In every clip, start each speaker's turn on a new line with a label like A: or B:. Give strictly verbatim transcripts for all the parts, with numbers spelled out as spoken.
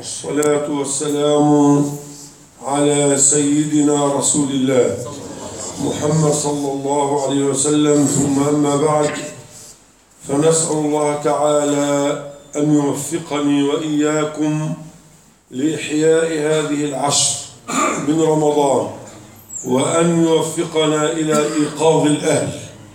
A: والصلاة والسلام على سيدنا رسول الله محمد صلى الله عليه وسلم، ثم أما بعد، فنسأل الله تعالى أن يوفقني وإياكم لإحياء هذه العشر من رمضان، وأن يوفقنا إلى إيقاظ الأهل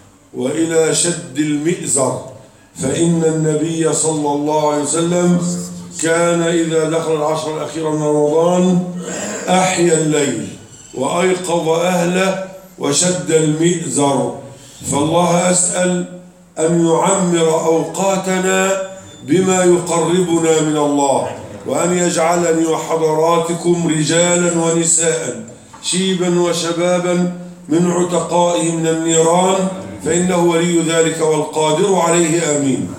A: وإلى شد المئزر، فإن النبي صلى الله عليه وسلم كان إذا دخل العشر الأخيرة من رمضان أحيا الليل وأيقظ أهله وشد المئزر. فالله أسأل أن يعمر أوقاتنا بما يقربنا من الله، وأن يجعلني وحضراتكم رجالا ونساء شيبا وشبابا من عتقائه من النيران، فإنه ولي ذلك والقادر عليه، آمين.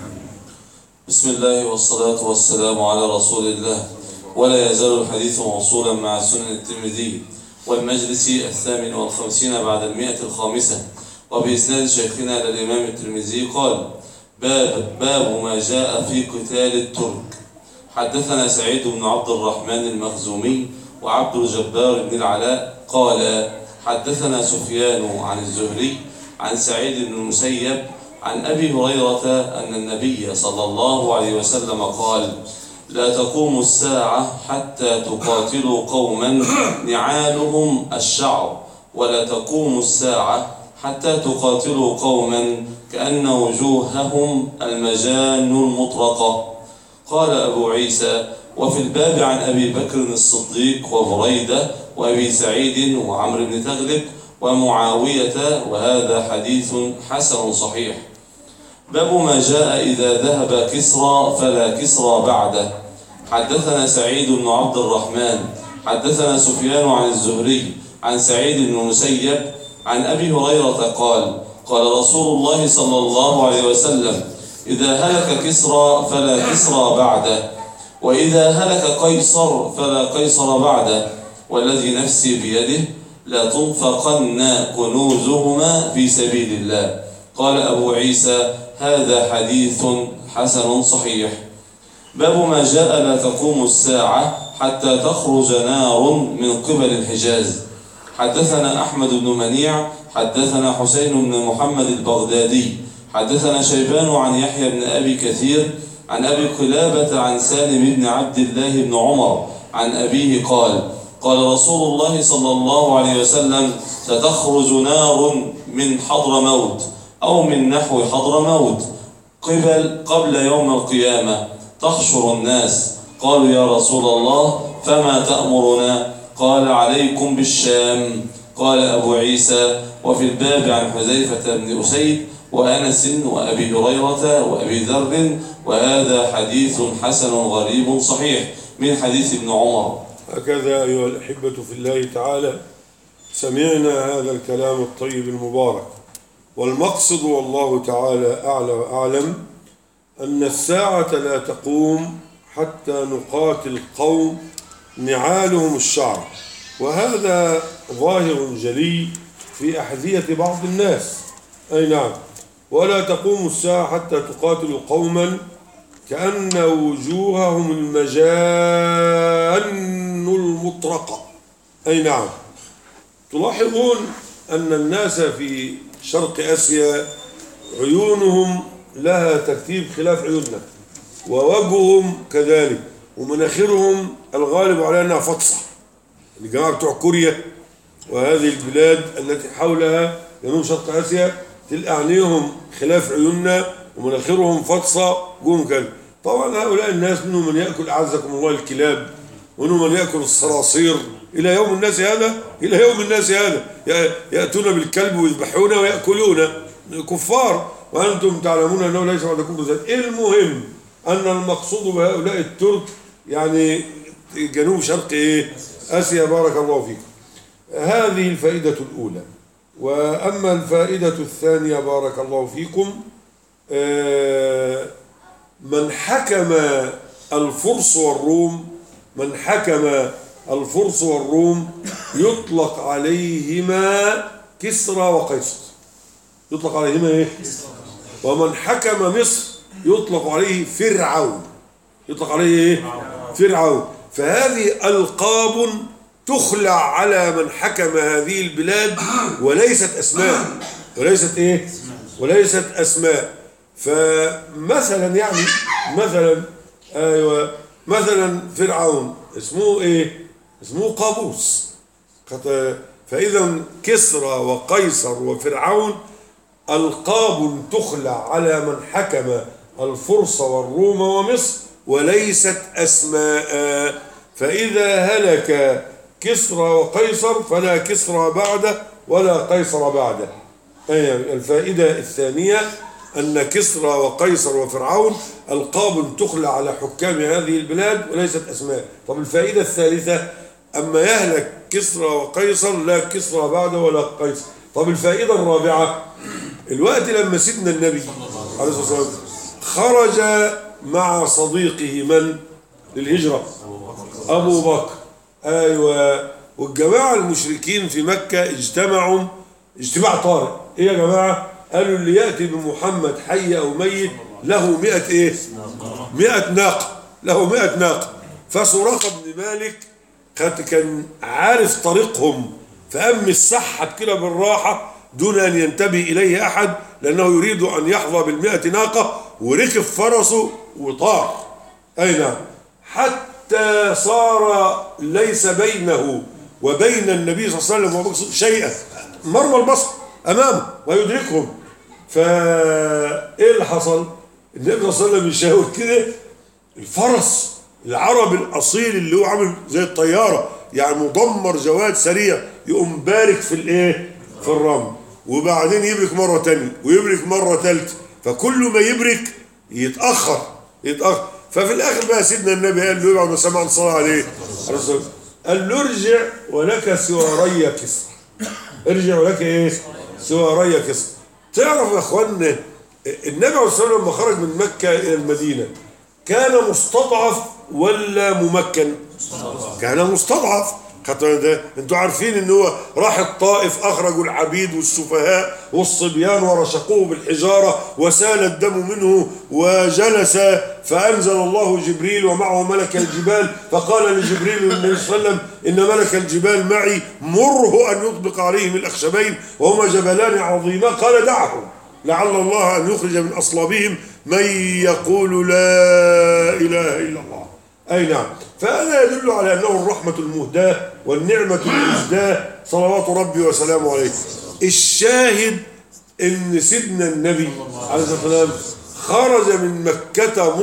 B: بسم الله والصلاة والسلام على رسول الله. ولا يزال الحديث موصولا مع سنن الترمذي والمجلس الثامن والخمسين بعد المئة الخامسة، وبإسناد شيخنا للإمام الترمذي قال: باب باب ما جاء في قتال الترك. حدثنا سعيد بن عبد الرحمن المخزومي وعبد الجبار بن العلاء قال: حدثنا سفيان عن الزهري عن سعيد بن المسيب عن أبي هريرة أن النبي صلى الله عليه وسلم قال: لا تقوم الساعة حتى تقاتلوا قوما نعالهم الشعر، ولا تقوم الساعة حتى تقاتلوا قوما كأن وجوههم المجان المطرقة. قال أبو عيسى: وفي الباب عن أبي بكر الصديق وبريدة وأبي سعيد وعمرو بن تغلب ومعاوية، وهذا حديث حسن صحيح. باب ما جاء إذا ذهب كسرى فلا كسرى بعده. حدثنا سعيد بن عبد الرحمن حدثنا سفيان عن الزهري عن سعيد بن المسيب عن أبي هريرة قال: قال رسول الله صلى الله عليه وسلم: إذا هلك كسرى فلا كسرى بعده، وإذا هلك قيصر فلا قيصر بعده، والذي نفسي بيده لا تنفقن كنوزهما في سبيل الله. قال أبو عيسى: هذا حديث حسن صحيح. باب ما جاء لا تقوم الساعة حتى تخرج نار من قبل الحجاز. حدثنا أحمد بن منيع حدثنا حسين بن محمد البغدادي حدثنا شيبان عن يحيى بن أبي كثير عن أبي قلابة عن سالم بن عبد الله بن عمر عن أبيه قال: قال رسول الله صلى الله عليه وسلم: ستخرج نار من حضرموت أو من نحو حضرموت قبل قبل يوم القيامة تحشر الناس. قالوا: يا رسول الله فما تأمرنا؟ قال: عليكم بالشام. قال أبو عيسى: وفي الباب عن حذيفة بن أسيد وأنس وأبي هريرة وأبي ذر، وهذا حديث حسن غريب صحيح من حديث ابن عمر.
A: هكذا أيها الأحبة في الله تعالى، سمعنا هذا الكلام الطيب المبارك، والمقصد والله تعالى أعلى وأعلم أن الساعة لا تقوم حتى نقاتل قوم نعالهم الشعر، وهذا ظاهر جلي في أحذية بعض الناس. أي نعم، ولا تقوم الساعة حتى تقاتل قوما كأن وجوههم المجان المطرقة. أي نعم، تلاحظون أن الناس في شرق آسيا عيونهم لها ترتيب خلاف عيوننا، ووجههم كذلك، ومناخرهم الغالب على أنها فطسة. الجماعة بتوع كوريا وهذه البلاد التي حولها جنوب شرق آسيا تلقى عينيهم خلاف عيوننا ومناخرهم فطسة جوهم كده. طبعا هؤلاء الناس منهم من يأكل أعزكم الله الكلاب، ومنهم من يأكل الصراصير إلى يوم الناس هذا إلى يوم الناس هذا يأتون بالكلب ويذبحون ويأكلون، كفار، وأنتم تعلمون أنه ليس بعدكم بذلك. المهم أن المقصود بهؤلاء الترك يعني جنوب شرق إيه؟ آسيا، بارك الله فيكم. هذه الفائدة الأولى. وأما الفائدة الثانية بارك الله فيكم، من حكم الفرس والروم من حكم الفرس والروم يطلق عليهما كسرى وقيصر. يطلق عليهما ايه؟ ومن حكم مصر يطلق عليه فرعون. يطلق عليه ايه؟ فرعون. فهذه ألقاب تخلع على من حكم هذه البلاد وليست أسماء، وليست إيه؟ وليست أسماء. فمثلا يعني مثلا أيوة مثلا فرعون اسمه إيه؟ اسمه قابوس. فإذا كسرى وقيصر وفرعون ألقاب تخلع على من حكم الفرس والروم ومصر وليست أسماء. فإذا هلك كسرى وقيصر فلا كسرى بعده ولا قيصر بعده. أي الفائدة الثانية أن كسرى وقيصر وفرعون ألقاب تخلع على حكام هذه البلاد وليست أسماء. طب الفائدة الثالثة أما يهلك كسرى وقيصر لا كسرى بعده ولا قيصر. طب الفائدة الرابعة الوقت لما سيدنا النبي عليه الصلاة والسلام خرج مع صديقه من للهجرة أبو بكر. أيوة والجماعة المشركين في مكة اجتمعوا اجتماع طارئ. إيه يا جماعة؟ قالوا اللي يأتي بمحمد حي أو ميت له مئة إيه؟ مئة ناقة، له مئة ناقة. فسراقة بن مالك كان عارف طريقهم فقام مسحب كده بالراحة دون أن ينتبه إليه أحد لأنه يريد أن يحظى بالمئة ناقة وركب فرسه وطار. أي نعم حتى صار ليس بينه وبين النبي صلى الله عليه وسلم شيئا، مرمى البصر أمامه ويدركهم. فإيه اللي حصل؟ النبي صلى الله عليه وسلم يشاور كده الفرس العربي الأصيل اللي هو عامل زي الطيارة يعني مدمر جواد سريع يقوم بارك في الايه؟ في الرمل وبعدين يبرك مرة تانية ويبرك مرة ثالثة. فكل ما يبرك يتأخر يتأخر. ففي الآخر بقى سيدنا النبي قال له بعد ما سمع الصلاة عليه قال له ارجع ولك سواري كسر. ارجع ولك ايه؟ سواري كسر. تعرف يا اخوانا النبي عليه الصلاة والسلام لما خرج من مكة إلى المدينة كان مستضعف ولا ممكن؟ كان مستضعف. انتوا عارفين ان هو راح الطائف اخرجوا العبيد والسفهاء والصبيان ورشقوه بالحجاره وسال الدم منه وجلس فانزل الله جبريل ومعه ملك الجبال فقال لجبريل للنبي صلى الله عليه وسلم ان ملك الجبال معي مره ان يطبق عليهم الاخشبين وهما جبلان عظيمان قال دعهم لعل الله ان يخرج من اصلابهم من يقول لا اله الا الله. أي نعم. فهذا يدل على أنه الرحمة المهداة والنعمة المزداة صلوات ربي وسلامه عليه. الشاهد أن سيدنا النبي عليه الصلاة والسلام خرج من مكة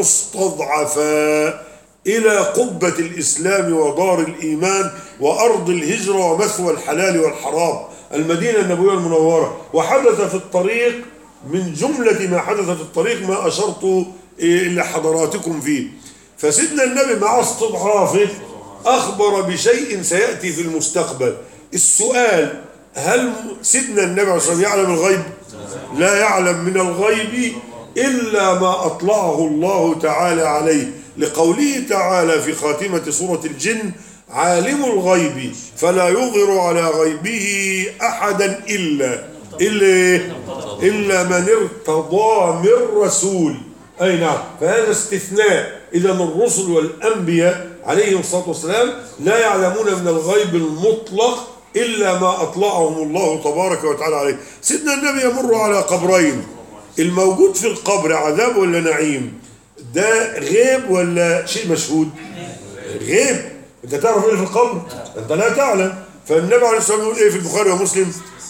A: مستضعفا إلى قبة الإسلام ودار الإيمان وأرض الهجرة ومثوى الحلال والحرام المدينة النبوية المنورة. وحدث في الطريق من جملة ما حدث في الطريق ما أشرت إلى حضراتكم فيه. فسيدنا النبي مع استضعافه أخبر بشيء سيأتي في المستقبل. السؤال هل سيدنا النبي عليه الصلاة والسلام يعلم الغيب؟ لا يعلم من الغيب إلا ما أطلعه الله تعالى عليه لقوله تعالى في خاتمة سورة الجن عالم الغيب فلا يظهر على غيبه أحدا إلا إلا إلا من ارتضى من رسول. أي نعم. فهذا استثناء. إذا الرسل والأنبياء عليهم الصلاة والسلام لا يعلمون من الغيب المطلق إلا ما أطلعهم الله تبارك وتعالى عليه. سيدنا النبي يمر على قبرين الموجود في القبر عذاب ولا نعيم؟ ده غيب ولا شيء مشهود؟ غيب. أنت تعرف إيه في القبر؟ أنت لا تعلم. فالنبي عليه الصلاة والسلام يقول إيه في البخاري ومسلم؟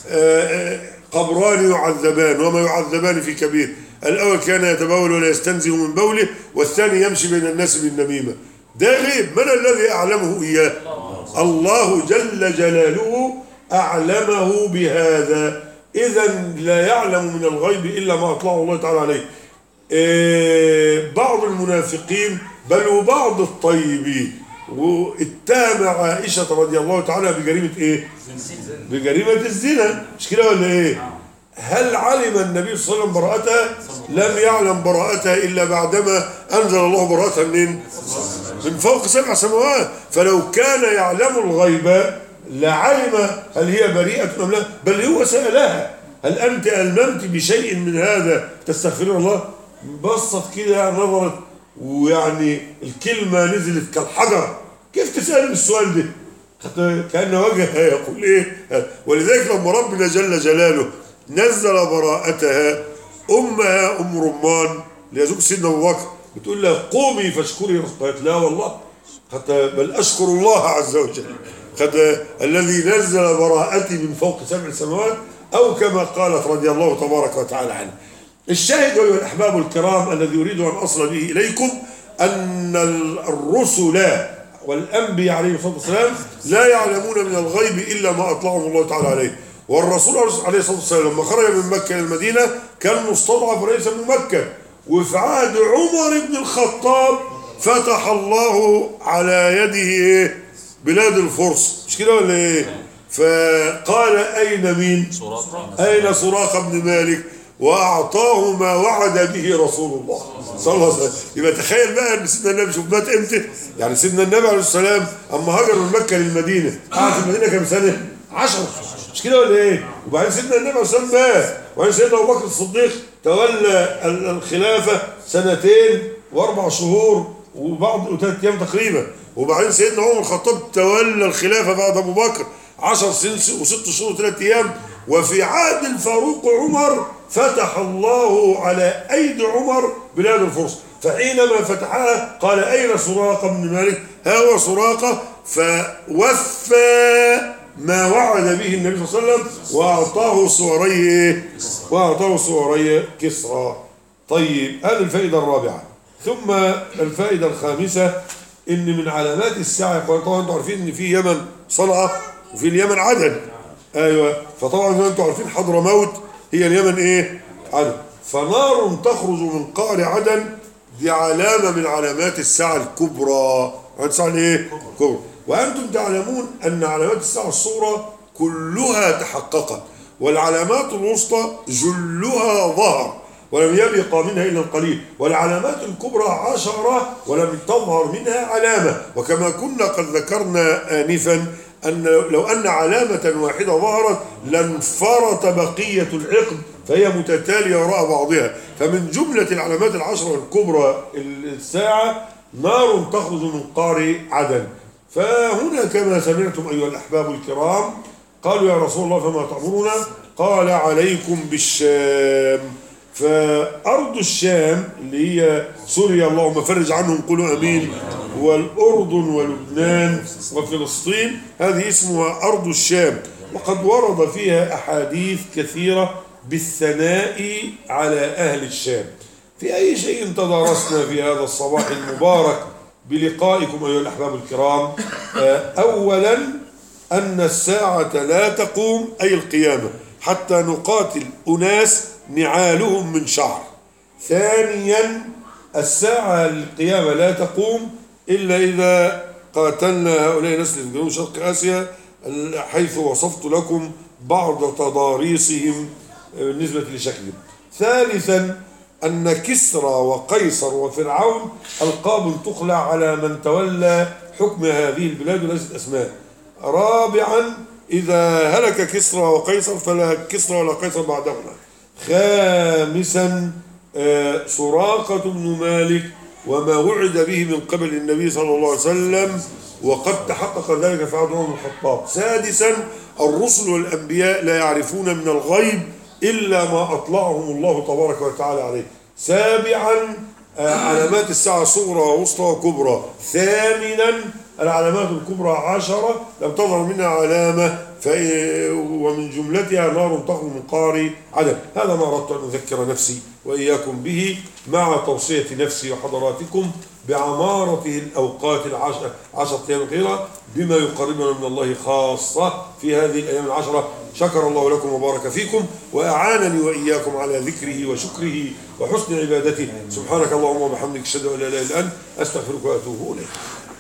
A: قبران يعذبان وما يعذبان في كبير الأول كان يتبول ولا يستنزه من بوله والثاني يمشي بين الناس بالنميمة. ده غيب. من الذي أعلمه إياه؟ الله جل جلاله أعلمه بهذا. إذا لا يعلم من الغيب إلا ما أطلعه الله تعالى عليه. إيه بعض المنافقين بل وبعض الطيبين واتهم عائشة رضي الله تعالى بجريمة إيه؟ بجريمة الزنا. مش كده ولا إيه؟ هل علم النبي صلى الله عليه وسلم براءتها؟ لم يعلم براءتها إلا بعدما أنزل الله براءتها منين؟ من فوق سبع سماوات. فلو كان يعلم الغيب لعلم هل هي بريئة أم لا. بل هو سألها هل أنت ألممت بشيء من هذا تستغفرين الله؟ بصت كده نظرت ويعني الكلمة نزلت كالحجر تسأل السؤال ده؟ كأن وجهها يقول إيه؟ ولذلك لما ربنا جل جلاله نزل براءتها أمها أم رمان ليزوج سيدنا أبو بكر بتقول لها قومي فاشكري، قالت لا والله حتى بل أشكر الله عز وجل قد الذي نزل براءتي من فوق سبع سماوات، أو كما قالت رضي الله تبارك وتعالى عنه. الشاهد أيها الأحباب الكرام الذي أريد أن أصل به إليكم أن الرسل والأنبياء عليهم الصلاة والسلام لا يعلمون من الغيب إلا ما أطلعهم الله تعالى عليه. والرسول عليه الصلاة والسلام لما خرج من مكة إلى المدينة كان مستضعف رئيسا من مكة، وفي عهد عمر بن الخطاب فتح الله على يده بلاد الفرس، مش كده ولا ايه؟ فقال أين مين؟ أين سراقة بن مالك؟ وأعطاه ما وعد به رسول الله صلى الله عليه وسلم. يبقى تخيل بقى ان سيدنا النبي شوف مات امتى؟ يعني سيدنا النبي عليه السلام اما هاجر من مكة للمدينة قعد في المدينة كام سنة؟ عشرة، مش كده ولا ايه؟ وبعدين سيدنا النبي عليه السلام مات، وبعدين سيدنا ابو بكر الصديق تولى الخلافة سنتين واربع شهور وبعض وثلاث ايام تقريبا، وبعدين سيدنا عمر الخطاب تولى الخلافة بعد ابو بكر عشر سنين وست شهور وثلاث ايام. وفي عهد الفاروق عمر فتح الله على ايدي عمر بلاد الفرس، فحينما فتحها قال أين سراقة بن مالك؟ ها هو سراقة، فوفى ما وعد به النبي صلى الله عليه وسلم وأعطاه صوري وأعطاه صوري كسرى. طيب هذه الفائدة الرابعة. ثم الفائدة الخامسة إن من علامات الساعة، طبعا أنتم عارفين إن في يمن صنعاء وفي اليمن عدن، أيوه، فطبعا زي ما أنتم عارفين حضرموت هي اليمن إيه؟ عدن. فنار تخرج من قعر عدن دي علامة من علامات الساعة الكبرى. علامات الساعة الايه؟ كبرى. وأنتم تعلمون أن علامات الساعة الصغرى كلها تحققت، والعلامات الوسطى جلها ظهر ولم يبقى منها إلا القليل، والعلامات الكبرى عشرة ولم تظهر منها علامة. وكما كنا قد ذكرنا آنفا أن لو أن علامة واحدة ظهرت لانفرط بقية العقد فهي متتالية وراء بعضها. فمن جملة العلامات العشرة الكبرى الساعة نار تخرج من قعر عدن. فهنا كما سمعتم أيها الأحباب الكرام قالوا يا رسول الله فما تأمرنا؟ قال عليكم بالشام. فأرض الشام اللي هي سوريا اللهم فرج عنهم قولوا أمين، والأردن ولبنان وفلسطين هذه اسمها أرض الشام، وقد ورد فيها أحاديث كثيرة بالثناء على أهل الشام. في أي شيء تدارسنا في هذا الصباح المبارك بلقائكم أيها الأحباب الكرام؟ أولا أن الساعة لا تقوم أي القيامة حتى نقاتل أناس نعالهم من شعر. ثانيا الساعة القيامة لا تقوم إلا إذا قاتلنا هؤلاء الناس في جنوب شرق آسيا حيث وصفت لكم بعض تضاريسهم بالنسبة لشكلهم. ثالثا أن كسرى وقيصر وفرعون ألقاب تخلع على من تولى حكم هذه البلاد وليست أسماء. رابعا إذا هلك كسرى وقيصر فلا كسرى ولا قيصر بعدهما. خامسا سراقة بن مالك وما وعد به من قبل النبي صلى الله عليه وسلم وقد تحقق ذلك في عهد عمر بن الخطاب. سادسا الرسل والأنبياء لا يعرفون من الغيب إلا ما أطلعهم الله تبارك وتعالى عليه. سابعا علامات الساعة صغرى ووسطى وكبرى. ثامنا العلامات الكبرى عشرة لم تظهر منها علامة ومن جملتها نار تخرج من قعر عدن. هذا ما أردت أن أذكر نفسي وإياكم به مع توصية نفسي وحضراتكم بعمارة الأوقات العشرة عشرة أيام القليلة بما يقربنا من الله خاصة في هذه الأيام العشرة. شكر الله لكم وبارك فيكم وأعانني وإياكم على ذكره وشكره وحسن عبادته. سبحانك اللهم وبحمدك أشهد أن لا إله إلا أنت أستغفرك وأتوب إليك.